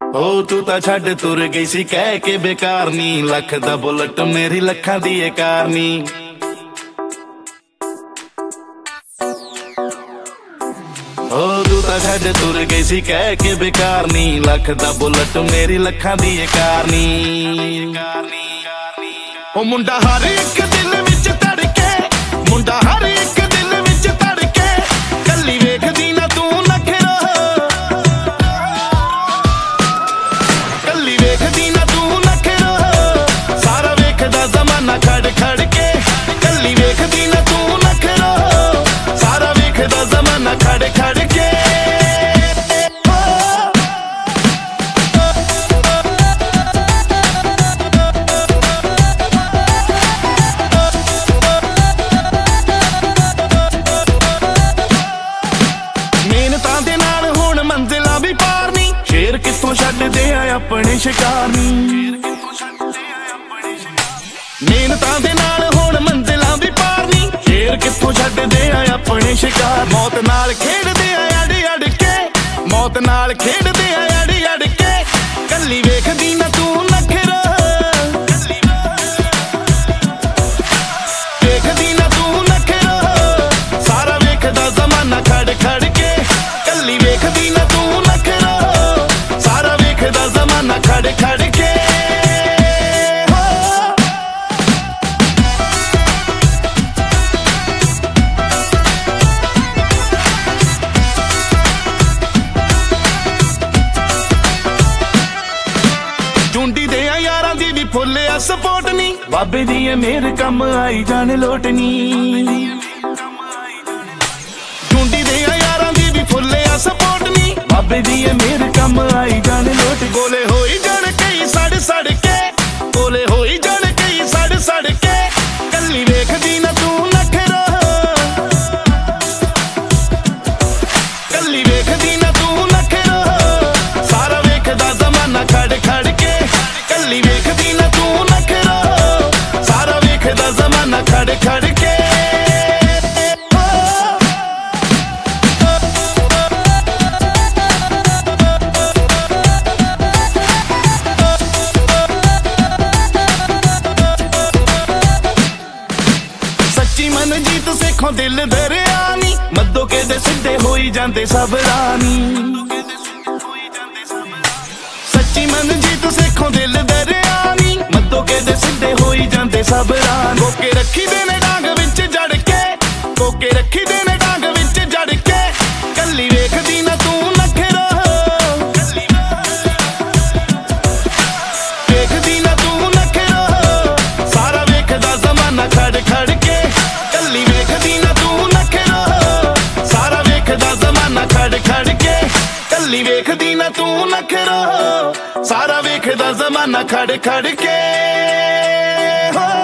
ओ तू तां छड्ड तुर गई सी कह के बेकार नी, लख दा बुलट मेरी लखां दी ए कार नी। ओ तू तां छड्ड तुर गई सी कह के बेकार नी, लख दा बुलट मेरी लखां दी ए कार नी। ओ मुंडा हर एक दिल विच धड़के, मुंडा हर एक दिल विच धड़के, कल्ली वेखदी ना तू नखरा, कल्ली वेखदी ना तू नखरा, सारा वेखदा जमाना खड़ खड़ के, कल्ली वेखदी ना तू नखरा, सारा वेखदा जमाना खड़ खड़ के। कित्थों छड्डदे आ अपने शिकार नी, मेहनतां दे नाल हुण मंजिलां भी पार नी, शेर कित्थों छड्डदे आ अपने शिकार। मौत नाल खेडदे आ अड़ अड़ के, मौत नाल खेडदे आ अड़ अड़ के, कल्ली वेखदी ना तू नखरा, वेखदी ना तू नखरा, सारा वेखदा जमाना खड़ खड़ के, कल्ली वेखदी ना तू नखरा, सारा वेखदा जमाना खड़ खड़ के। चुंडी दे यारां दी भी फुल आ सपोर्ट नी, बाबे दी मेरे कम आई जान लोटनी। चुंडी दे यारां दी भी फुल आ सपोर्ट नी, बाबे दी मेरे कम आई जान लोट। गोले होई जान कई सड़ सड़ के, गोले होई जान कई सड़ सड़ के, कल्ली वेखदी ना तू नखरा, कल्ली वेखदी ना तू नखरा, सारा वेखदा जमाना खड़ खड़ के, कल्ली वेखदी ना तू नखरा, सारा वेखदा जमाना खड़ खड़ के। मनजीत सेखों दिल दरिया नी, मद्दो के दे सिद्धे होई जांदे सब रानी। सच्ची मनजीत सेखों दिल दरिया नी, मद्दो के दे सिद्धे होई जांदे सब रानी। कोके रखी दे ने डांग विच जड़ के, कोके रखी दे ने डांग विच जड़ के, कल्ली वेखदी ना तू नखरा, वेखदी ना तू नखरा, सारा वेखदा जमाना खड़ खड़ के, कल्ली वेखदी ना तू नखरा, सारा वेखदा जमाना खड़ खड़ के, कल्ली वेखदी ना तू नखरा, सारा वेखदा जमाना खड़ खड़ के।